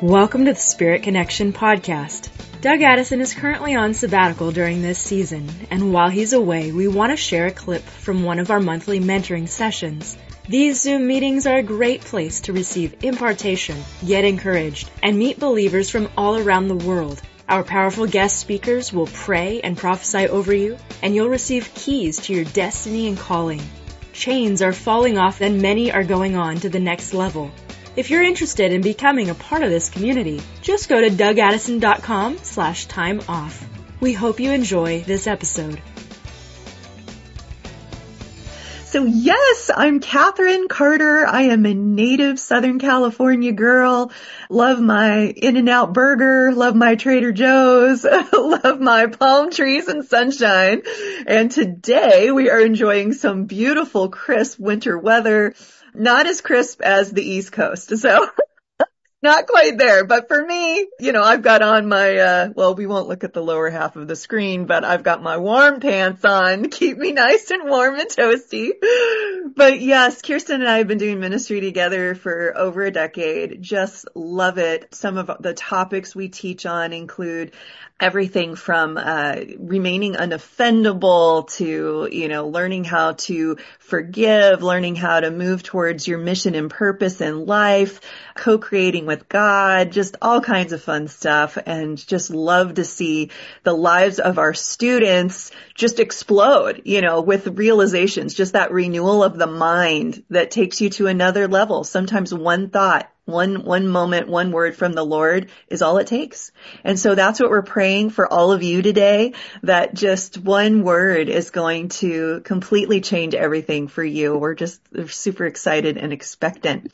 Welcome to the Spirit Connection podcast. Doug Addison is currently on sabbatical during this season, and while he's away, we want to share a clip from one of our monthly mentoring sessions. These Zoom meetings are a great place to receive impartation, get encouraged, and meet believers from all around the world. Our powerful guest speakers will pray and prophesy over you, and you'll receive keys to your destiny and calling. Chains are falling off and many are going on to the next level. If you're interested in becoming a part of this community, just go to dougaddison.com/time off. We hope you enjoy this episode. So yes, I'm Catherine Carter. I am a native Southern California girl. Love my In-N-Out burger, love my Trader Joe's, love my palm trees and sunshine. And today we are enjoying some beautiful, crisp winter weather. Not as crisp as the East Coast, so not quite there. But for me, I've got on my, we won't look at the lower half of the screen, but I've got my warm pants on to keep me nice and warm and toasty. But yes, Kirsten and I have been doing ministry together for over a decade. Just love it. Some of the topics we teach on include everything from remaining unoffendable to, learning how to forgive, learning how to move towards your mission and purpose in life, co-creating with God, just all kinds of fun stuff, and just love to see the lives of our students just explode, with realizations, just that renewal of the mind that takes you to another level. Sometimes one thought, one moment, one word from the Lord is all it takes. And so that's what we're praying for all of you today, that just one word is going to completely change everything for you. We're super excited and expectant.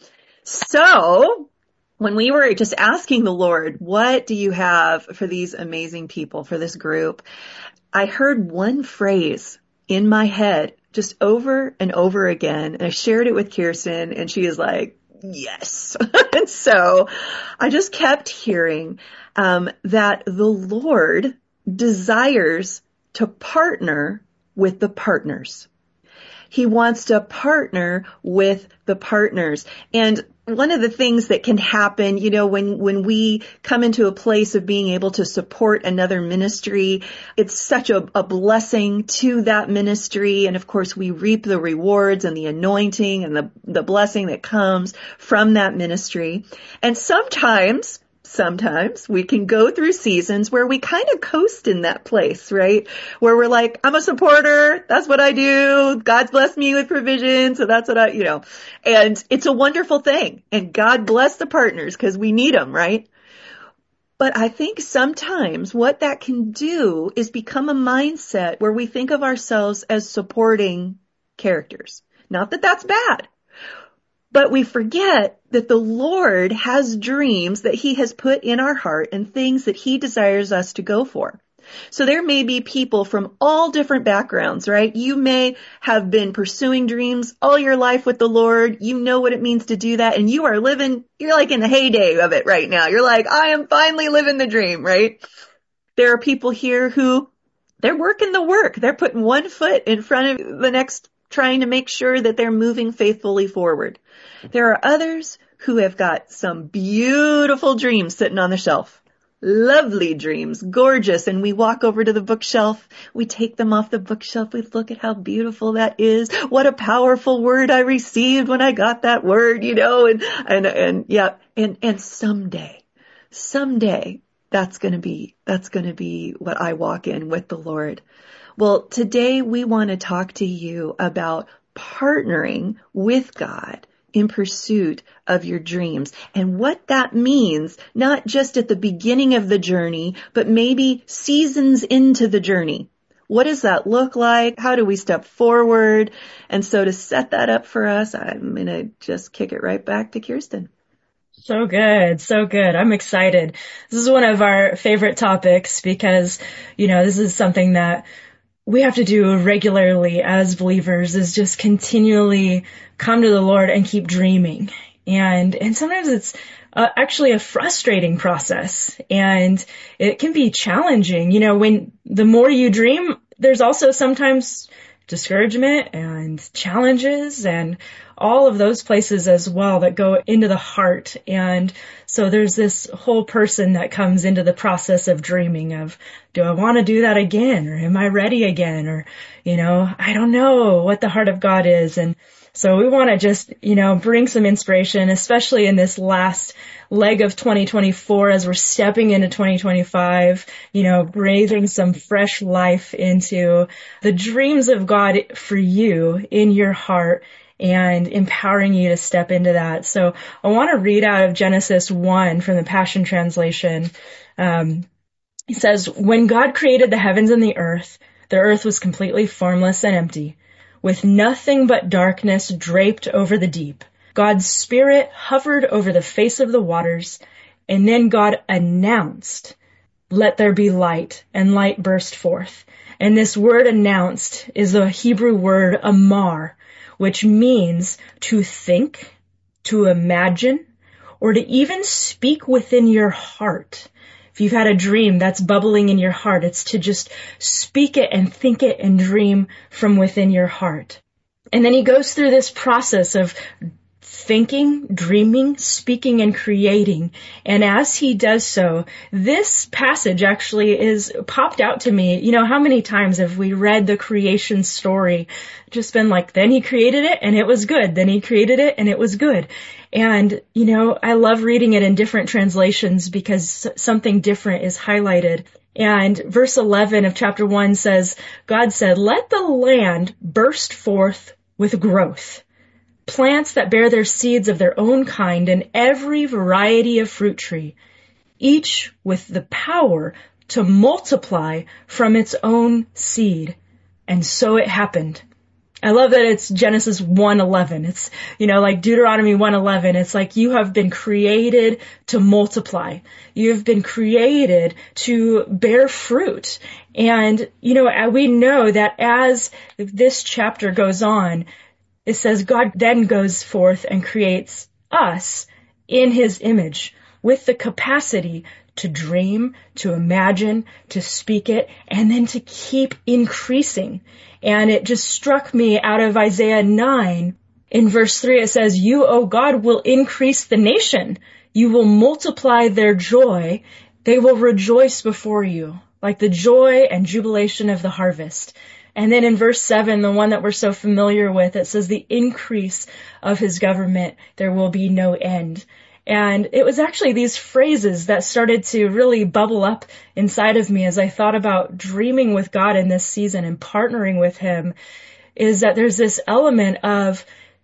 So when we were just asking the Lord, what do you have for these amazing people, for this group? I heard one phrase in my head just over and over again. And I shared it with Kirsten and she is like, yes. And so I just kept hearing that the Lord desires to partner with the partners. He wants to partner with the partners. And one of the things that can happen, when we come into a place of being able to support another ministry, it's such a blessing to that ministry. And of course, we reap the rewards and the anointing and the blessing that comes from that ministry. And sometimes we can go through seasons where we kind of coast in that place, right? Where we're like, I'm a supporter. That's what I do. God's blessed me with provision. So that's what and it's a wonderful thing. And God bless the partners because we need them, right? But I think sometimes what that can do is become a mindset where we think of ourselves as supporting characters. Not that that's bad. But we forget that the Lord has dreams that He has put in our heart and things that He desires us to go for. So there may be people from all different backgrounds, right? You may have been pursuing dreams all your life with the Lord. You know what it means to do that. And you're like in the heyday of it right now. You're like, I am finally living the dream, right? There are people here who they're working the work. They're putting one foot in front of the next, trying to make sure that they're moving faithfully forward. There are others who have got some beautiful dreams sitting on the shelf. Lovely dreams, gorgeous. And we walk over to the bookshelf. We take them off the bookshelf. We look at how beautiful that is. What a powerful word I received when I got that word, and someday that's going to be what I walk in with the Lord. Well, today we want to talk to you about partnering with God in pursuit of your dreams and what that means, not just at the beginning of the journey, but maybe seasons into the journey. What does that look like? How do we step forward? And so to set that up for us, I'm going to just kick it right back to Kirsten. So good. So good. I'm excited. This is one of our favorite topics because, this is something that we have to do regularly as believers, is just continually come to the Lord and keep dreaming. And sometimes it's actually a frustrating process and it can be challenging. When the more you dream, there's also sometimes discouragement and challenges and all of those places as well that go into the heart. And so there's this whole person that comes into the process of dreaming of, do I want to do that again? Or am I ready again? Or, I don't know what the heart of God is. And so we want to just, bring some inspiration, especially in this last leg of 2024 as we're stepping into 2025, breathing some fresh life into the dreams of God for you in your heart and empowering you to step into that. So I want to read out of Genesis 1 from the Passion Translation. It says, when God created the heavens and the earth was completely formless and empty, with nothing but darkness draped over the deep. God's Spirit hovered over the face of the waters, and then God announced, let there be light, and light burst forth. And this word announced is the Hebrew word amar, which means to think, to imagine, or to even speak within your heart. If you've had a dream that's bubbling in your heart, it's to just speak it and think it and dream from within your heart. And then he goes through this process of thinking, dreaming, speaking, and creating. And as he does so, this passage actually is popped out to me. How many times have we read the creation story? Just been like, then he created it and it was good. Then he created it and it was good. And, I love reading it in different translations because something different is highlighted. And verse 11 of chapter 1 says, God said, let the land burst forth with growth. Plants that bear their seeds of their own kind and every variety of fruit tree, each with the power to multiply from its own seed. And so it happened. I love that it's Genesis 1:11. It's, like Deuteronomy 1:11. It's like you have been created to multiply. You have been created to bear fruit. And, we know that as this chapter goes on, it says God then goes forth and creates us in his image with the capacity to dream, to imagine, to speak it, and then to keep increasing. And it just struck me out of Isaiah 9. In verse 3, it says, you, O God, will increase the nation. You will multiply their joy. They will rejoice before you, like the joy and jubilation of the harvest. And then in verse 7, the one that we're so familiar with, it says the increase of his government, there will be no end. And it was actually these phrases that started to really bubble up inside of me as I thought about dreaming with God in this season and partnering with him, is that there's this element of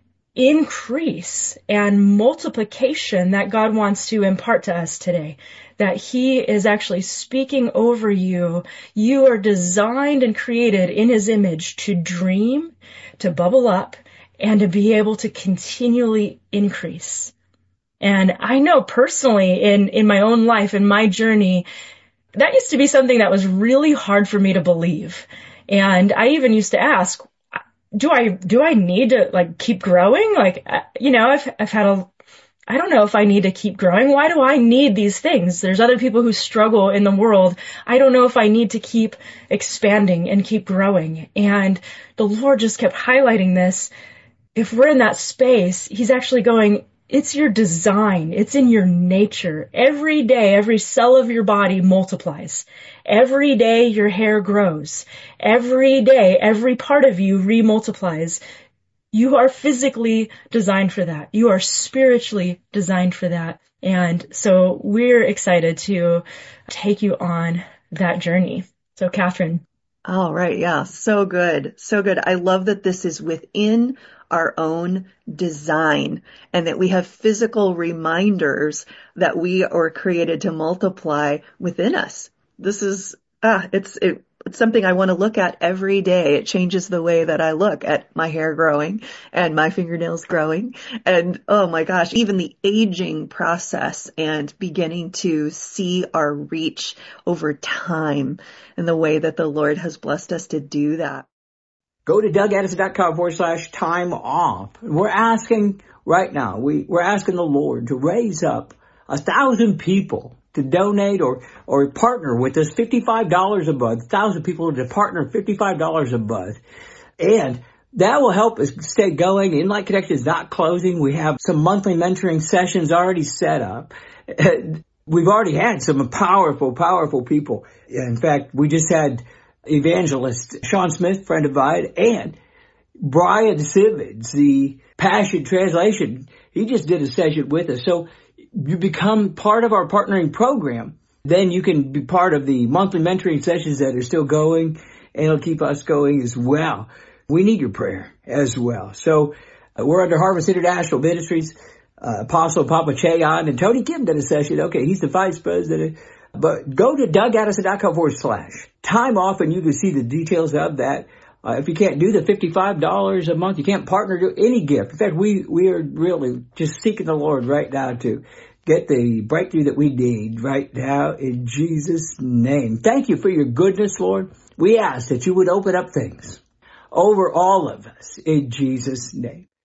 increase and multiplication that God wants to impart to us today. That he is actually speaking over you. You are designed and created in his image to dream, to bubble up, and to be able to continually increase. And I know personally in my own life, in my journey, that used to be something that was really hard for me to believe. And I even used to ask, do I need to keep growing? I've had I don't know if I need to keep growing. Why do I need these things? There's other people who struggle in the world. I don't know if I need to keep expanding and keep growing. And the Lord just kept highlighting this. If we're in that space, he's actually going, it's your design. It's in your nature. Every day, every cell of your body multiplies. Every day, your hair grows. Every day, every part of you remultiplies. You are physically designed for that. You are spiritually designed for that. And so we're excited to take you on that journey. So Catherine. All right. Yeah. So good. So good. I love that this is within our own design and that we have physical reminders that we are created to multiply within us. This is, it's something I want to look at every day. It changes the way that I look at my hair growing and my fingernails growing. And oh my gosh, even the aging process and beginning to see our reach over time and the way that the Lord has blessed us to do that. Go to DougAddison.com/time off. We're asking right now, we're asking the Lord to raise up 1,000 people to donate or partner with us $55 a month, 1,000 people to partner $55 a month. And That will help us stay going. Inlight Connection is not closing. We have some monthly mentoring sessions already set up. We've already had some powerful people. In fact, we just had evangelist Sean Smith, friend of mine, and Brian Simmons, the Passion Translation. He just did a session with us. So you become part of our partnering program. Then you can be part of the monthly mentoring sessions that are still going, and it'll keep us going as well. We need your prayer as well. So we're under Harvest International Ministries. Apostle Papa Chayon and Tony Kim did a session. Okay, he's the vice president. But go to DougAddison.com/time off, and you can see the details of that. If you can't do the $55 a month, you can't partner to any gift. In fact, we are really just seeking the Lord right now to get the breakthrough that we need right now in Jesus' name. Thank you for your goodness, Lord. We ask that you would open up things over all of us in Jesus' name.